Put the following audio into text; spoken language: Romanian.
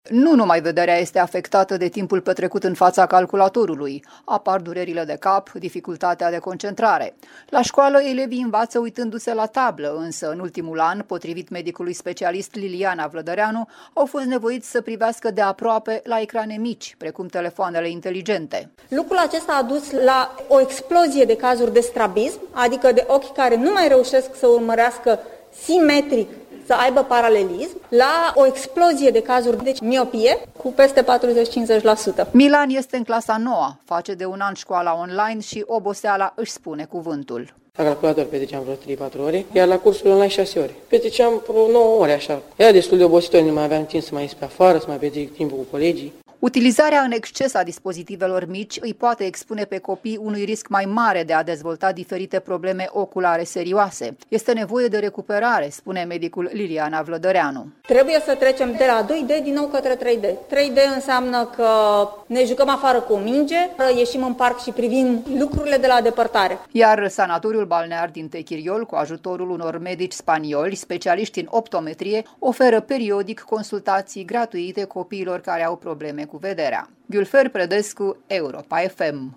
Nu numai vederea este afectată de timpul petrecut în fața calculatorului. Apar durerile de cap, dificultatea de concentrare. La școală, elevii învață uitându-se la tablă, însă în ultimul an, potrivit medicului specialist Liliana Vlădăreanu, au fost nevoiți să privească de aproape la ecrane mici, precum telefoanele inteligente. Lucrul acesta a dus la o explozie de cazuri de strabism, adică de ochi care nu mai reușesc să urmărească simetric, să aibă paralelism, la o explozie de cazuri de miopie cu peste 40-50%. Milan este în clasa 9, face de un an școala online și oboseala își spune cuvântul. La calculator petreceam vreo 3-4 ore, iar la cursul online 6 ore. Petreceam vreo 9 ore așa. Era destul de obositor, nu mai aveam timp să mai ies pe afară, să mai petrec timpul cu colegii. Utilizarea în exces a dispozitivelor mici îi poate expune pe copii unui risc mai mare de a dezvolta diferite probleme oculare serioase. Este nevoie de recuperare, spune medicul Liliana Vlădăreanu. Trebuie să trecem de la 2D din nou către 3D. 3D înseamnă că ne jucăm afară cu o minge, ieșim în parc și privim lucrurile de la depărtare. Iar sanatoriul balnear din Techiriol, cu ajutorul unor medici spanioli, specialiști în optometrie, oferă periodic consultații gratuite copiilor care au probleme cu vederea. Gülfer Predescu, Europa FM.